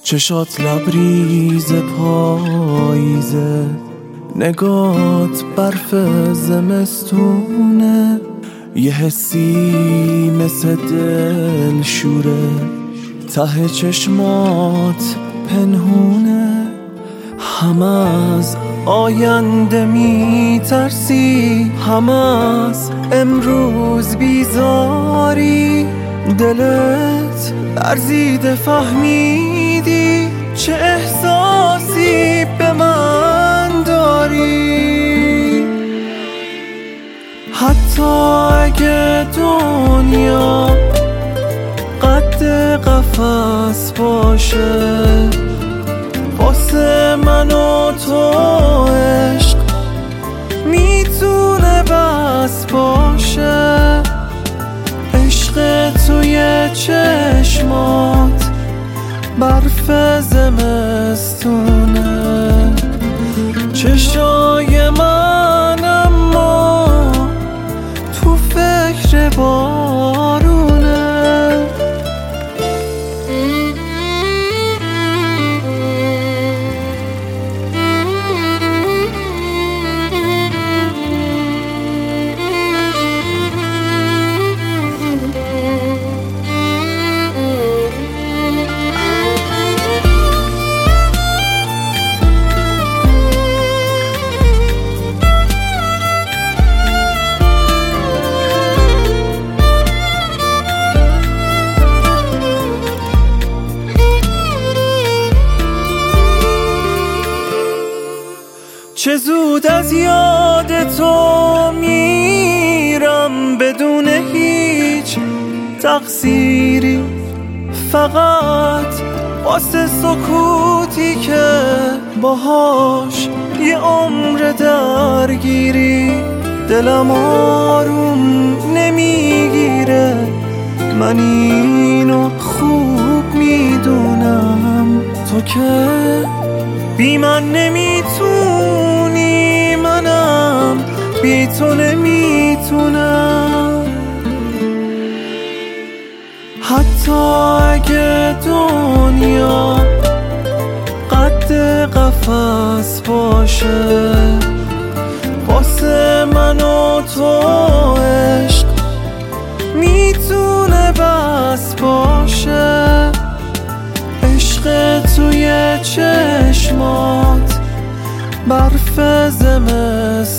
چشات لبریز پاییزه، نگات برف زمستونه، یه حسی مثل دل شوره ته چشمات پنهونه. هم از آینده می ترسی، هم از امروز بیزاری، دلت لرزیده فهمیدی چه احساسی به من داری. حتی اگه دنیا قد قفس باشه، واسه من و تو عشق میتونه بس باشه. عشق توی چشمات برف زمستونه، چشای من اما تو فکر بارونه. چه زود از یاد تو میرم بدون هیچ تقصیری، فقط واسه سکوتی که باهاش یه عمر درگیری. دلم آروم نمیگیره، من اینو خوب میدونم، تو که بی من نمیتونی، منم بی تو نمیتونم. حتی اگه دنیا قد قفس باشه، واسه من و تو عشق میتونه بس باشه. عشق توی چشمات برف زمستونه،